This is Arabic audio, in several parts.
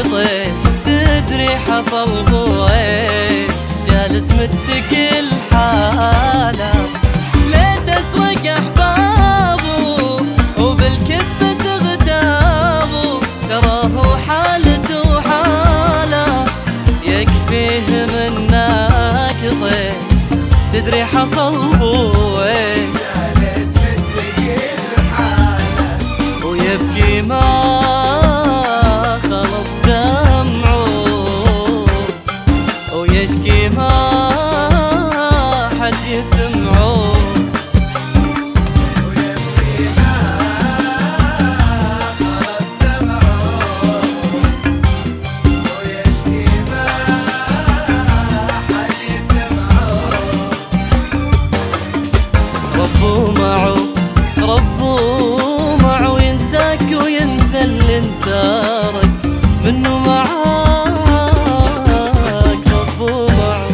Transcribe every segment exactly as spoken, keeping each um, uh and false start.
طيش، تدري حصل بو ايش؟ جالس متكل حاله، ليت اسرق احبابه وبالكذب تغتابه، تراه حالته حاله يكفيه منك طيش، تدري حصل بو ايش؟ جالس متكل حاله ويبكي ما خلص دمعه، ويشكي ما حد يسمعه، ويبكي ما خلص دمعه، ويشكي ما حد يسمعه. ربه معه ربه معه، ينساك وينسى اللي انسارك منه معاك، ربه معه.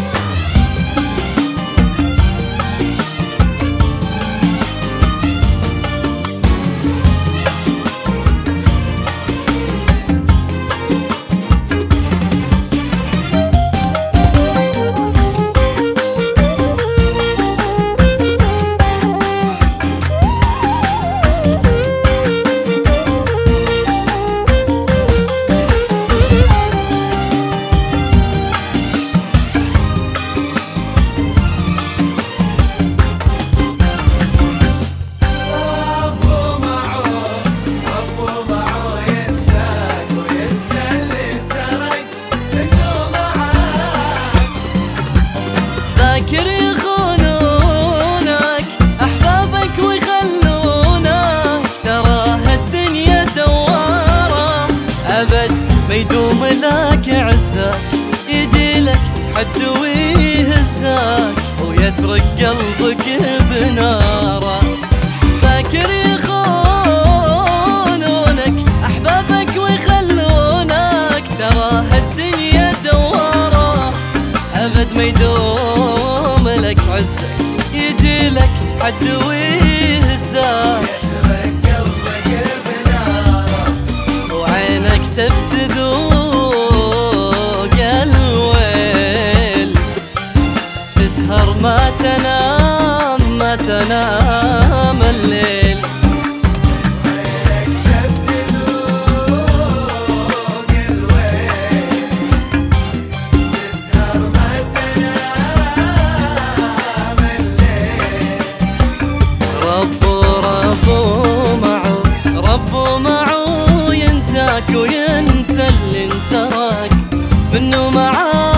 ذاكر يخونونك أحبابك ويخلونك، ترى هالدنيا دوارة أبد ما يدوم لك عزك، يجيلك حد ويهزك ويترك قلبك بناره. ذاكر يخونونك أحبابك ويخلونك، ترى هالدنيا دوارة أبد ما يدوم لك عزك، يجيلك حد ويهزك قلبك بناره، وعينك تبتذوق الويل، تسهر ما تنام ما تنام الليل، وعينك تبتذوق الويل، تسهر ما تنام الليل. ربه ربه معه ربه معه، ينساك وينسى اللي انسرك منه معاك.